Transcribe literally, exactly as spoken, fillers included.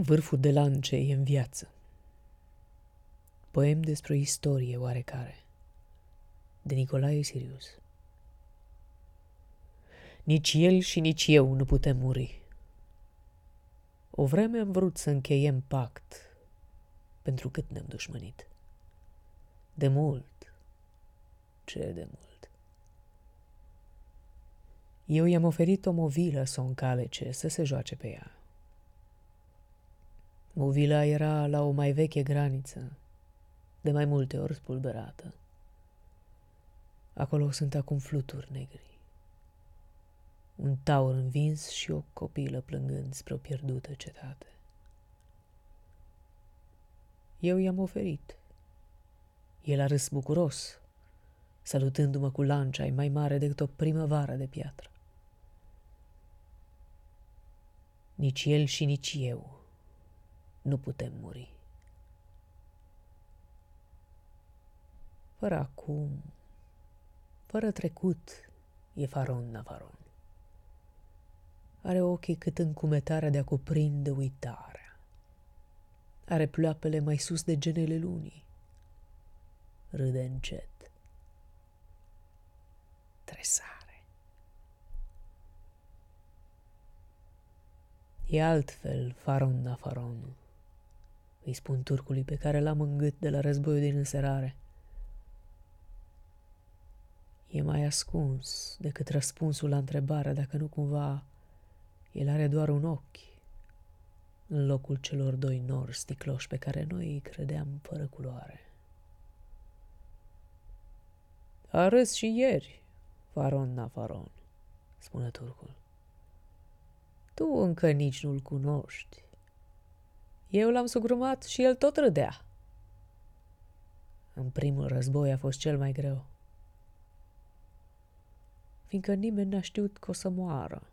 Vârful de lance e în viață. Poem despre o istorie oarecare, de Nicolae Sirius. Nici el și nici eu nu putem muri. O vreme am vrut să încheiem pact, pentru cât ne-am dușmănit. De mult, ce de mult. Eu i-am oferit o movilă să o încalece, să se joace pe ea. Movila era la o mai veche graniță, de mai multe ori spulberată. Acolo sunt acum fluturi negri, un taur învins și o copilă plângând spre o pierdută cetate. Eu i-am oferit. El a râs bucuros, salutându-mă cu lancia mai mare decât o primăvară de piatră. Nici el și nici eu nu putem muri. Fără acum, fără trecut, e Faron Navaron. Are ochii cât încumetarea de a cuprinde uitarea. Are ploapele mai sus de genele lunii. Râde încet. Tresare. E altfel Faron Navaron, îi spun turcului pe care l-am în gât de la războiul din înserare. E mai ascuns decât răspunsul la întrebarea dacă nu cumva el are doar un ochi în locul celor doi nori sticloși pe care noi îi credeam fără culoare. A râs și ieri, Faron Navaron, spune turcul. Tu încă nici nu-l cunoști. Eu l-am sugrumat și el tot râdea. În primul război a fost cel mai greu, fiindcă nimeni n-a știut că o să moară.